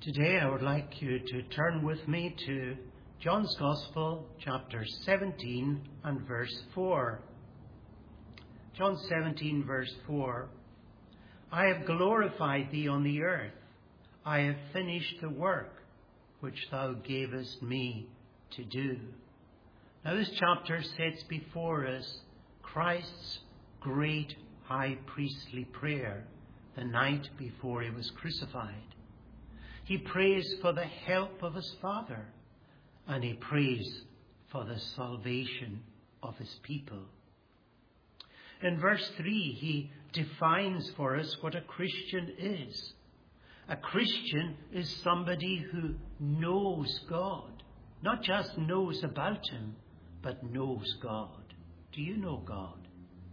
Today I would like you to turn with me to John's Gospel, chapter 17 and verse 4. John 17, verse 4. I have glorified thee on the earth. I have finished the work which thou gavest me to do. Now this chapter sets before us Christ's great high priestly prayer the night before he was crucified. He prays for the help of his Father, and he prays for the salvation of his people. In verse 3, he defines for us what a Christian is. A Christian is somebody who knows God, not just knows about him, but knows God. Do you know God?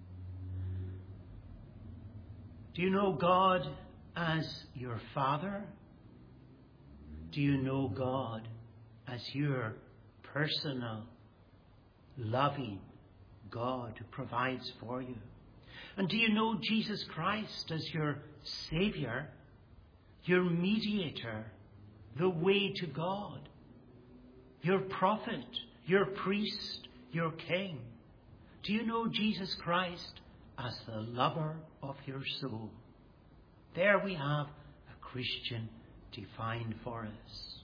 Do you know God as your Father? Do you know God as your personal, loving God who provides for you? And do you know Jesus Christ as your Saviour, your mediator, the way to God, your prophet, your priest, your king? Do you know Jesus Christ as the lover of your soul? There we have a Christian defined for us.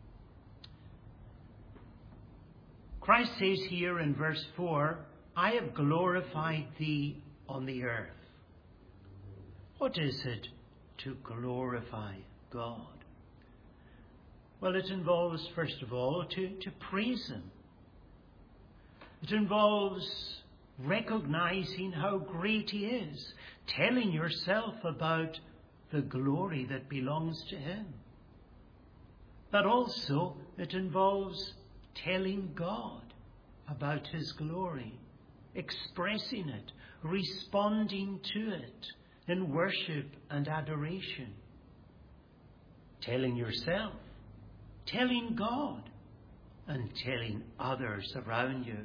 Christ says here in verse 4, I have glorified thee on the earth. What is it to glorify God? Well, it involves, first of all, to praise him. It involves recognizing how great he is, telling yourself about the glory that belongs to him. But also it involves telling God about his glory, expressing it, responding to it in worship and adoration. Telling yourself, telling God, and telling others around you.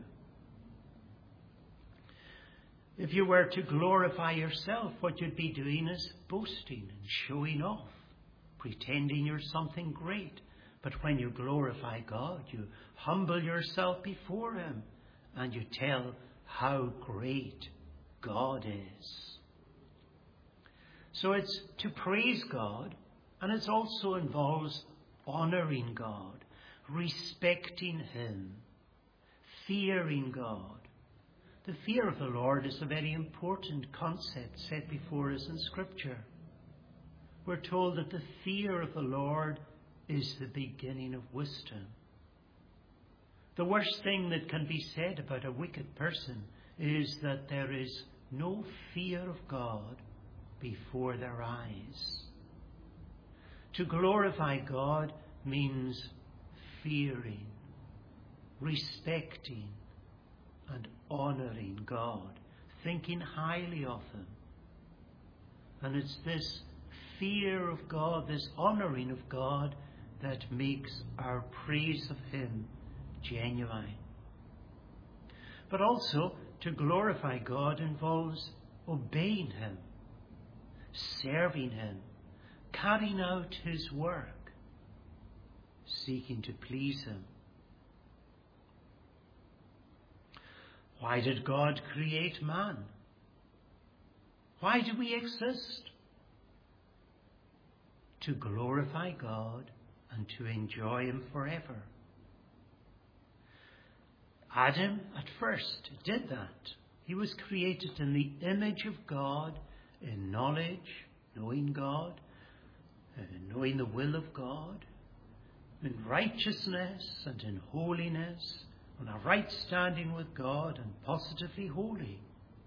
If you were to glorify yourself, what you'd be doing is boasting and showing off, pretending you're something great. But when you glorify God, you humble yourself before him and you tell how great God is. So it's to praise God, and it also involves honouring God, respecting him, fearing God. The fear of the Lord is a very important concept set before us in Scripture. We're told that the fear of the Lord is the beginning of wisdom. The worst thing that can be said about a wicked person is that there is no fear of God before their eyes. To glorify God means fearing, respecting, and honouring God, thinking highly of him. And it's this fear of God, this honouring of God, that makes our praise of him genuine. But also, to glorify God involves obeying him, serving him, carrying out his work, seeking to please him. Why did God create man? Why do we exist? To glorify God and to enjoy him forever. Adam at first did that. He was created in the image of God, in knowledge, knowing God, knowing the will of God, in righteousness and in holiness, on a right standing with God, and positively holy.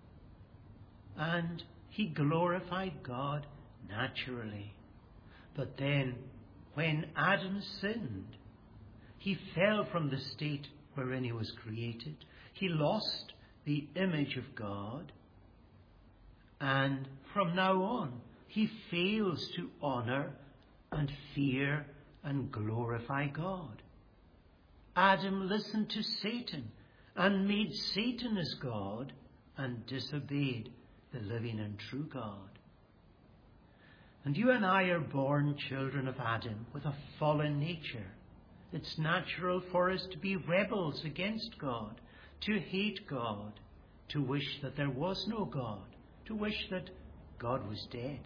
And he glorified God naturally. But then, when Adam sinned, he fell from the state wherein he was created. He lost the image of God. And from now on, he fails to honour and fear and glorify God. Adam listened to Satan and made Satan his God and disobeyed the living and true God. And you and I are born children of Adam with a fallen nature. It's natural for us to be rebels against God, to hate God, to wish that there was no God, to wish that God was dead.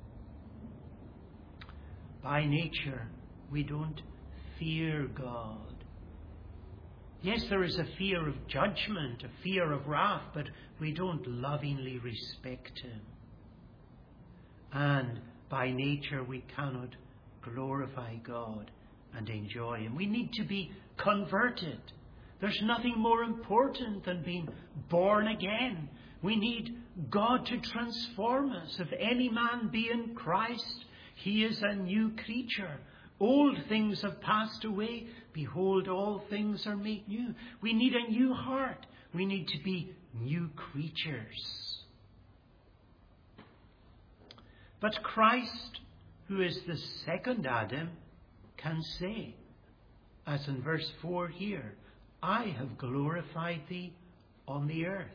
By nature, we don't fear God. Yes, there is a fear of judgment, a fear of wrath, but we don't lovingly respect Him. And by nature, we cannot glorify God and enjoy Him. We need to be converted. There's nothing more important than being born again. We need God to transform us. If any man be in Christ, he is a new creature. Old things have passed away. Behold, all things are made new. We need a new heart. We need to be new creatures. But Christ, who is the second Adam, can say, as in verse 4 here, I have glorified thee on the earth.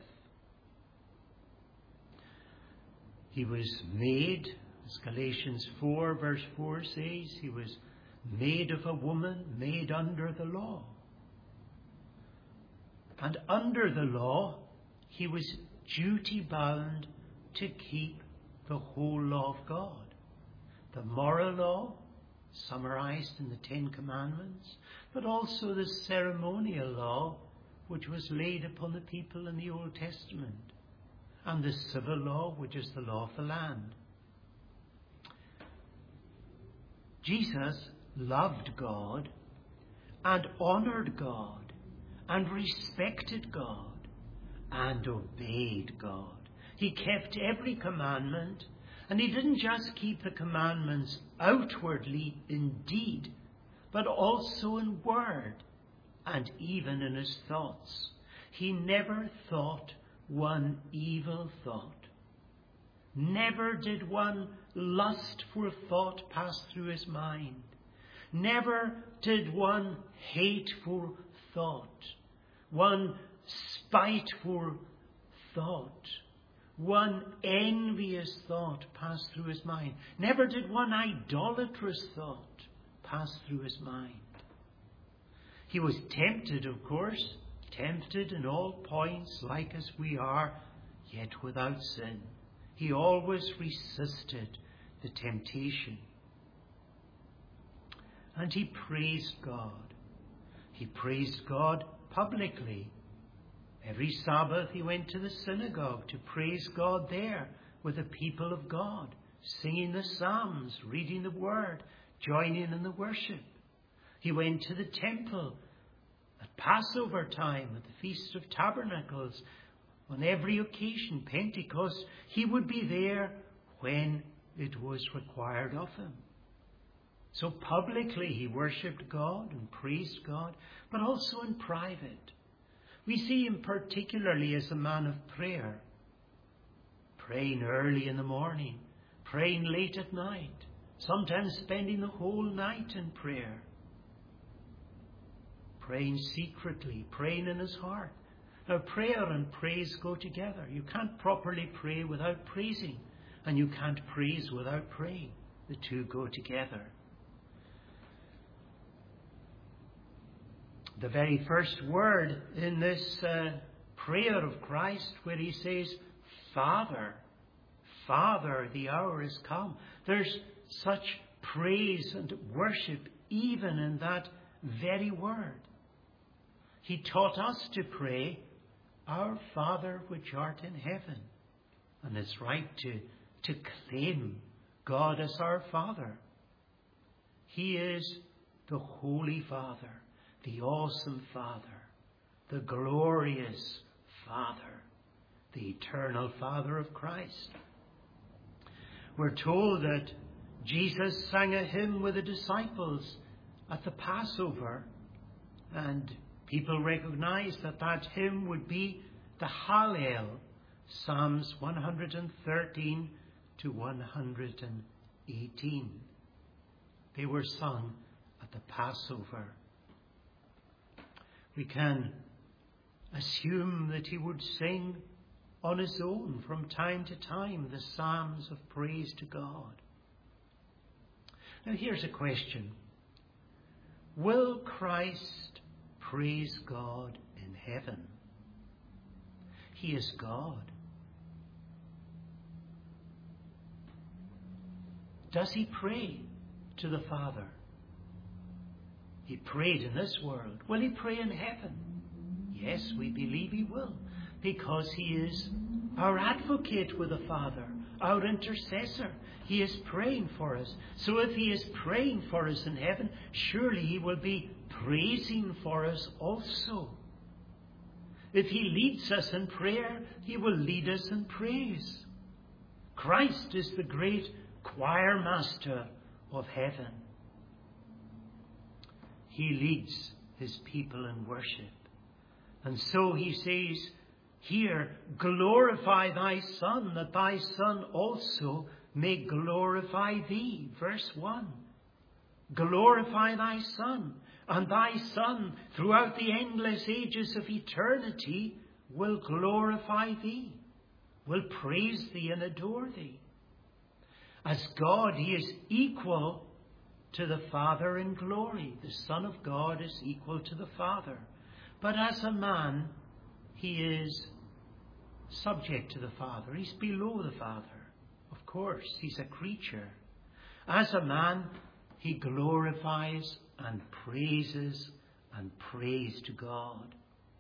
He was made, as Galatians 4 verse 4 says, he was made of a woman, made under the law. And under the law, he was duty bound to keep the whole law of God. The moral law, summarized in the Ten Commandments, but also the ceremonial law, which was laid upon the people in the Old Testament, and the civil law, which is the law of the land. Jesus loved God and honored God and respected God and obeyed God. He kept every commandment, and he didn't just keep the commandments outwardly in deed, but also in word and even in his thoughts. He never thought one evil thought. Never did one lustful thought pass through his mind. Never did one hateful thought, one spiteful thought, one envious thought pass through his mind. Never did one idolatrous thought pass through his mind. He was tempted, of course, tempted in all points like as we are, yet without sin. He always resisted the temptation. And he praised God. He praised God publicly. Every Sabbath he went to the synagogue to praise God there with the people of God, singing the psalms, reading the word, joining in the worship. He went to the temple at Passover time, at the Feast of Tabernacles, on every occasion, Pentecost. He would be there when it was required of him. So publicly he worshipped God and praised God, but also in private. We see him particularly as a man of prayer, praying early in the morning, praying late at night, sometimes spending the whole night in prayer, praying secretly, praying in his heart. Now, prayer and praise go together. You can't properly pray without praising, and you can't praise without praying. The two go together. The very first word in this prayer of Christ, where he says, Father, Father, the hour is come. There's such praise and worship even in that very word. He taught us to pray, Our Father which art in heaven. And it's right to claim God as our Father. He is the Holy Father, the awesome Father, the glorious Father, the eternal Father of Christ. We're told that Jesus sang a hymn with the disciples at the Passover, and people recognize that that hymn would be the Hallel, Psalms 113 to 118. They were sung at the Passover. We can assume that he would sing on his own from time to time the psalms of praise to God. Now here's a question. Will Christ praise God in heaven? He is God. Does he pray to the Father? He prayed in this world. Will he pray in heaven? Yes, we believe he will, because he is our advocate with the Father, our intercessor. He is praying for us. So if he is praying for us in heaven, surely he will be praising for us also. If he leads us in prayer, he will lead us in praise. Christ is the great choir master of heaven. He leads his people in worship. And so he says here, glorify thy Son, that thy Son also may glorify thee. Verse 1. Glorify thy Son, and thy Son throughout the endless ages of eternity will glorify thee, will praise thee and adore thee. As God, he is equal to the Father in glory. The Son of God is equal to the Father. But as a man, he is subject to the Father. He's below the Father. Of course, he's a creature. As a man, he glorifies and praises and prays to God.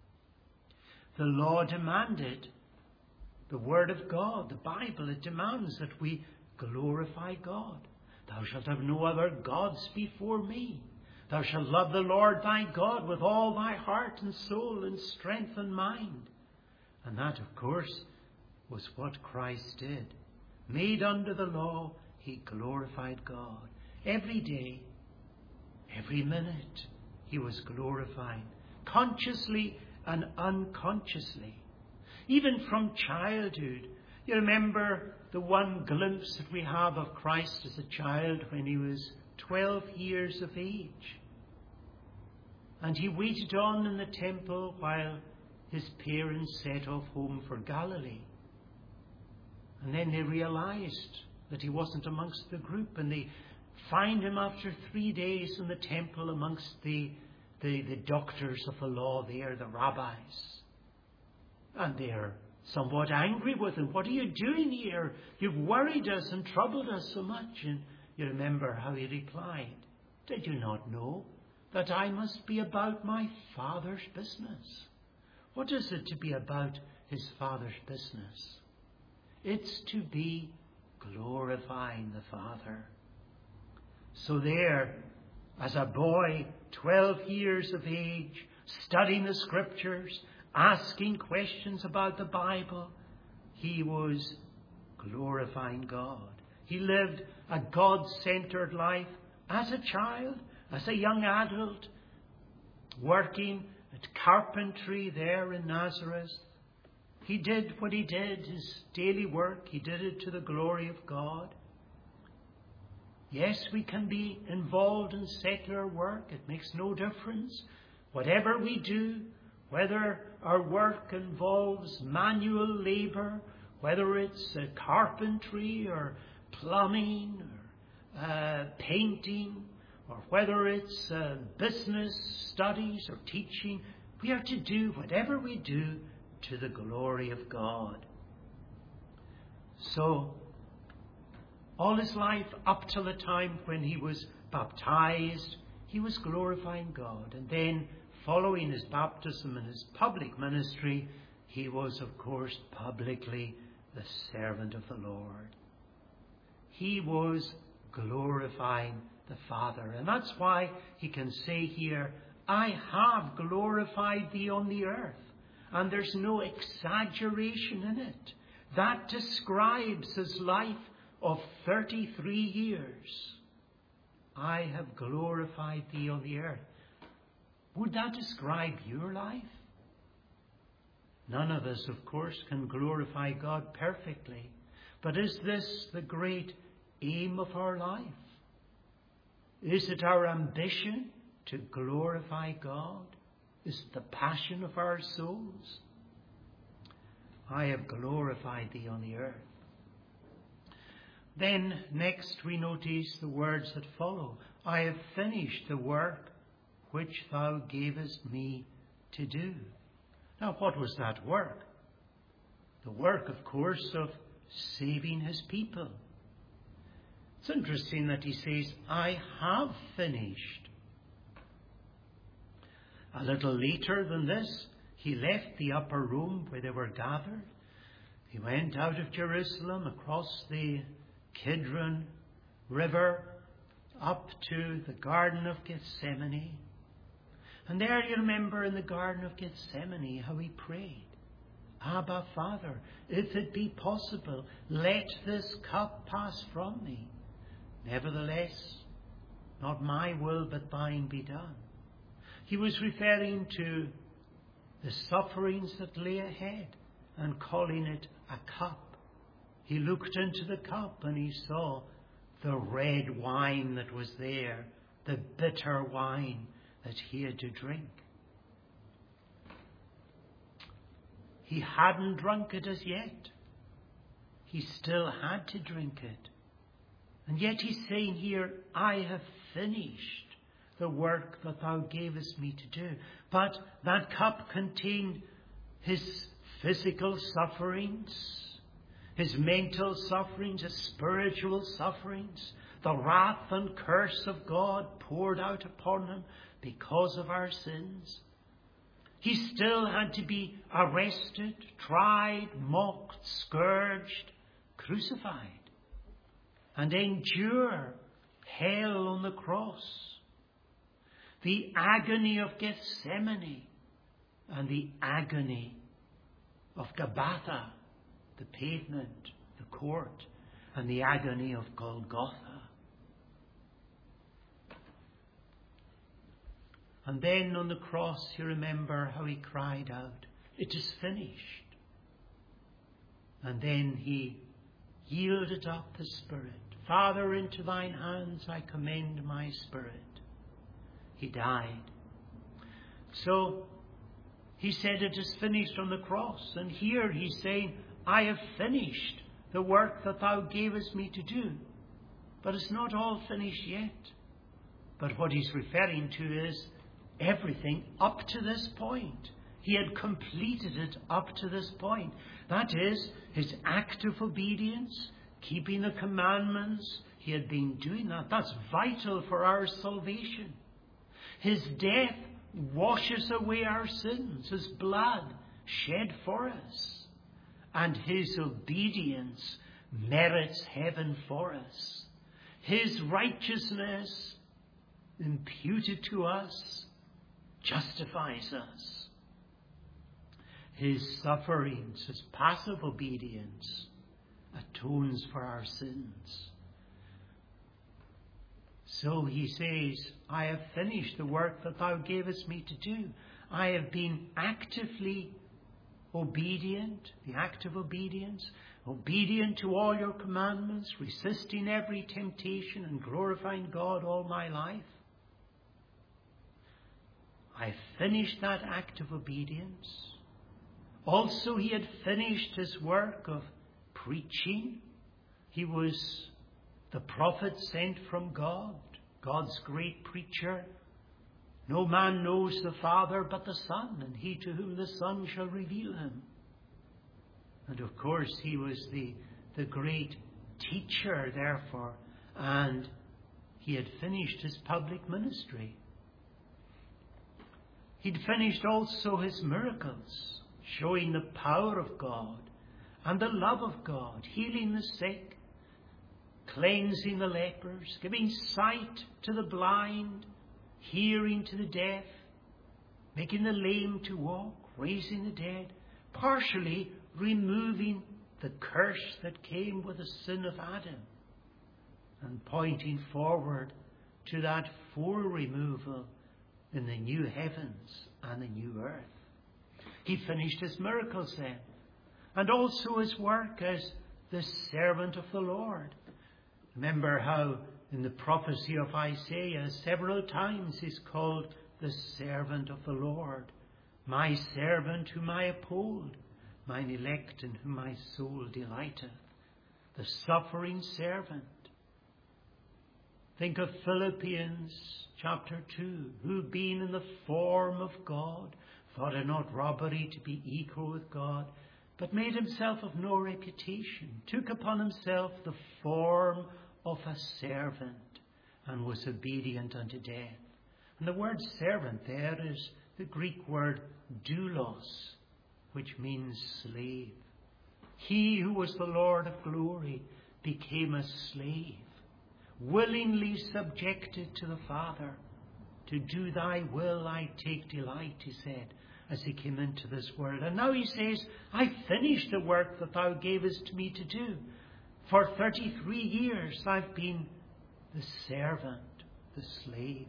The law demanded, the Word of God, the Bible, it demands that we glorify God. Thou shalt have no other gods before me. Thou shalt love the Lord thy God with all thy heart and soul and strength and mind. And that, of course, was what Christ did. Made under the law, he glorified God. Every day, every minute, he was glorifying, consciously and unconsciously. Even from childhood, you remember the one glimpse that we have of Christ as a child when he was 12 years of age. And he waited on in the temple while his parents set off home for Galilee. And then they realized that he wasn't amongst the group, and they find him after 3 days in the temple amongst the doctors of the law there, the rabbis. And they're somewhat angry with him. What are you doing here? You've worried us and troubled us so much. And you remember how he replied, did you not know that I must be about my Father's business? What is it to be about his Father's business? It's to be glorifying the Father. So there, as a boy, 12 years of age, studying the Scriptures, asking questions about the Bible, he was glorifying God. He lived a God-centered life as a child, as a young adult, working at carpentry there in Nazareth. He did what he did, his daily work. He did it to the glory of God. Yes, we can be involved in secular work. It makes no difference. Whatever we do, whether our work involves manual labour, whether it's carpentry or plumbing or painting, or whether it's business studies or teaching, we are to do whatever we do to the glory of God. So, all his life, up till the time when he was baptized, he was glorifying God. And then, following his baptism and his public ministry, he was, of course, publicly the servant of the Lord. He was glorifying the Father. And that's why he can say here, I have glorified thee on the earth. And there's no exaggeration in it. That describes his life of 33 years. I have glorified thee on the earth. Would that describe your life? None of us, of course, can glorify God perfectly. But is this the great aim of our life? Is it our ambition to glorify God? Is it the passion of our souls? I have glorified thee on the earth. Then next we notice the words that follow. I have finished the work which thou gavest me to do. Now what was that work? The work, of course, of saving his people. It's interesting that he says, I have finished. A little later than this, he left the upper room where they were gathered. He went out of Jerusalem across the Kidron River up to the Garden of Gethsemane. And there you remember in the Garden of Gethsemane how he prayed. Abba, Father, if it be possible, let this cup pass from me. Nevertheless, not my will but thine be done. He was referring to the sufferings that lay ahead and calling it a cup. He looked into the cup and he saw the red wine that was there, the bitter wine that he had to drink. He hadn't drunk it as yet. He still had to drink it. And yet he's saying here, I have finished the work that thou gavest me to do. But that cup contained his physical sufferings, his mental sufferings, his spiritual sufferings, the wrath and curse of God poured out upon him because of our sins. He still had to be arrested, tried, mocked, scourged, crucified, and endure hell on the cross, the agony of Gethsemane, and the agony of Gabbatha, the pavement, the court, and the agony of Golgotha. And then on the cross, you remember how he cried out, it is finished. And then he yielded up the Spirit. Father, into thine hands I commend my spirit. He died. So he said it is finished on the cross. And here he's saying, I have finished the work that thou gavest me to do. But it's not all finished yet. But what he's referring to is everything up to this point. He had completed it up to this point. That is, his active obedience, keeping the commandments. He had been doing that. That's vital for our salvation. His death washes away our sins. His blood shed for us. And his obedience merits heaven for us. His righteousness imputed to us justifies us. His sufferings, his passive obedience, atones for our sins. So he says, I have finished the work that thou gavest me to do. I have been actively obedient, the act of obedience, obedient to all your commandments, resisting every temptation and glorifying God all my life. I finished that act of obedience. Also, he had finished his work of preaching. He was the prophet sent from God, God's great preacher. No man knows the Father but the Son, and he to whom the Son shall reveal him. And of course, he was the great teacher, therefore, and he had finished his public ministry. He'd finished also his miracles, showing the power of God and the love of God, healing the sick, cleansing the lepers, giving sight to the blind, hearing to the deaf, making the lame to walk, raising the dead, partially removing the curse that came with the sin of Adam, and pointing forward to that full removal in the new heavens and the new earth. He finished his miracles then, and also his work as the servant of the Lord. Remember how in the prophecy of Isaiah several times he's called the servant of the Lord, my servant whom I uphold, mine elect in whom my soul delighteth. the suffering servant. Think of Philippians chapter 2, who being in the form of God, thought it not robbery to be equal with God, but made himself of no reputation, took upon himself the form of a servant, and was obedient unto death. And the word servant there is the Greek word doulos, which means slave. He who was the Lord of glory became a slave, willingly subjected to the Father. To do thy will I take delight, he said, as he came into this world. And now he says, I finished the work that thou gavest me to do. For 33 years I've been the servant, the slave.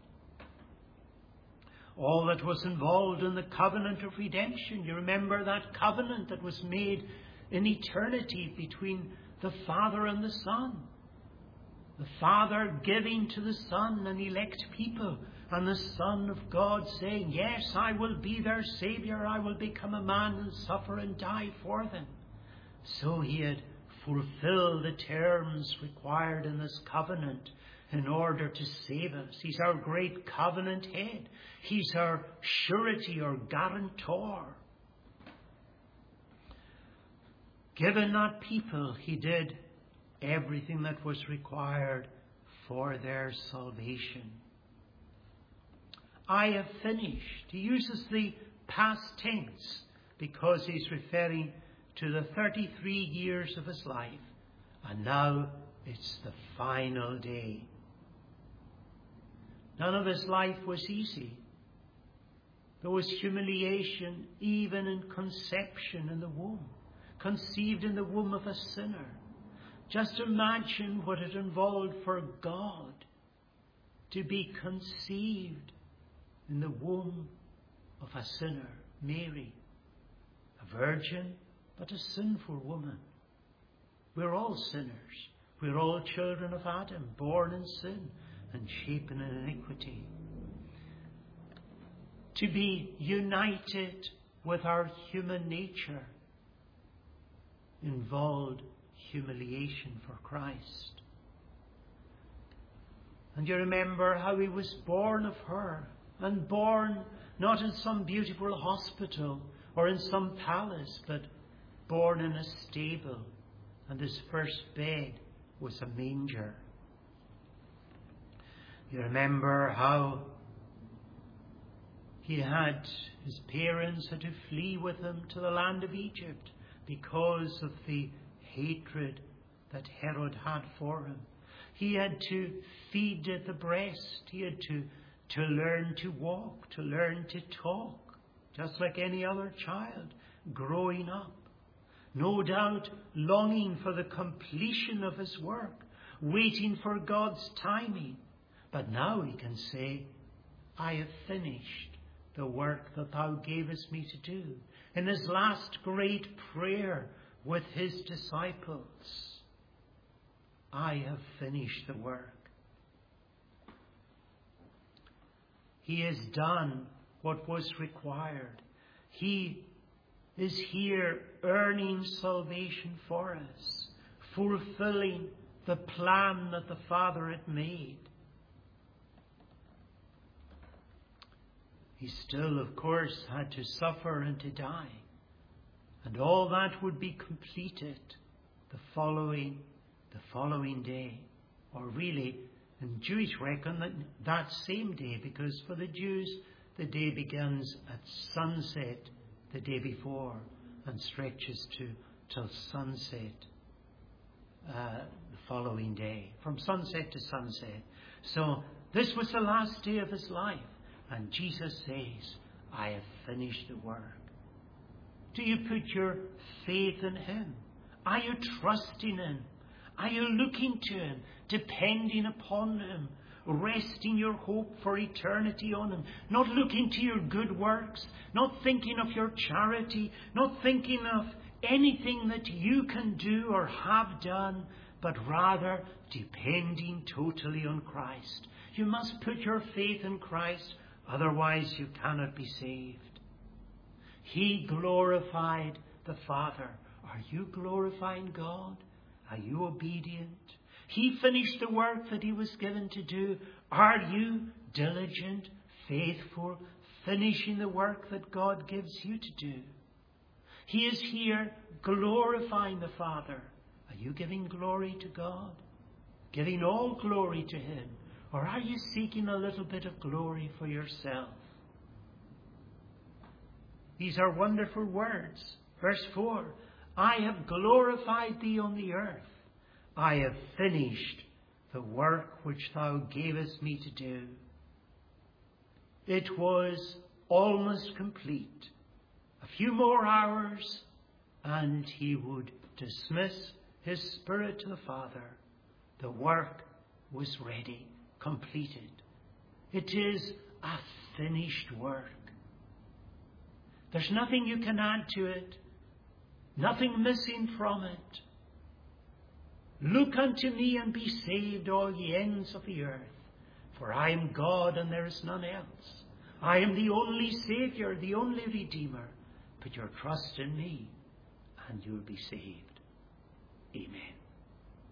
All that was involved in the covenant of redemption. You remember that covenant that was made in eternity between the Father and the Son. The Father giving to the Son an elect people, and the Son of God saying, yes, I will be their Saviour, I will become a man and suffer and die for them. So he had fulfilled the terms required in this covenant in order to save us. He's our great covenant head. He's our surety or guarantor. Given that people, he did everything that was required for their salvation. I have finished. He uses the past tense because he's referring to the 33 years of his life. And now it's the final day. None of his life was easy. There was humiliation even in conception in the womb. Conceived in the womb of a sinner. Just imagine what it involved for God to be conceived in the womb of a sinner, Mary, a virgin, but a sinful woman. We're all sinners. We're all children of Adam, born in sin and shapen in iniquity. To be united with our human nature involved humiliation for Christ. And you remember how he was born of her, and born not in some beautiful hospital or in some palace, but born in a stable, and his first bed was a manger. You remember how his parents had to flee with him to the land of Egypt because of the hatred that Herod had for him. He had to feed at the breast. He had to learn to walk, to learn to talk, just like any other child growing up. No doubt longing for the completion of his work, waiting for God's timing. But now he can say, I have finished the work that thou gavest me to do. In his last great prayer with his disciples, I have finished the work. He has done what was required. He is here earning salvation for us, fulfilling the plan that the Father had made. He still, of course, had to suffer and to die. And all that would be completed the following day. Or really, in Jewish reckon, that same day, because for the Jews, the day begins at sunset the day before and stretches till sunset the following day. From sunset to sunset. So this was the last day of his life. And Jesus says, I have finished the work. Do you put your faith in him? Are you trusting in him? Are you looking to him, depending upon him, resting your hope for eternity on him, not looking to your good works, not thinking of your charity, not thinking of anything that you can do or have done, but rather depending totally on Christ? You must put your faith in Christ, otherwise you cannot be saved. He glorified the Father. Are you glorifying God Are you obedient? He finished the work that he was given to do. Are you diligent, faithful, finishing the work that God gives you to do? He is here glorifying the Father. Are you giving glory to God? Giving all glory to him? Or are you seeking a little bit of glory for yourself? These are wonderful words. Verse 4, I have glorified thee on the earth. I have finished the work which thou gavest me to do. It was almost complete. A few more hours and he would dismiss his spirit to the Father. The work was ready, completed. It is a finished work. There's nothing you can add to it, nothing missing from it. Look unto me and be saved, all ye ends of the earth, for I am God and there is none else. I am the only Saviour, the only Redeemer. Put your trust in me and you'll be saved. Amen.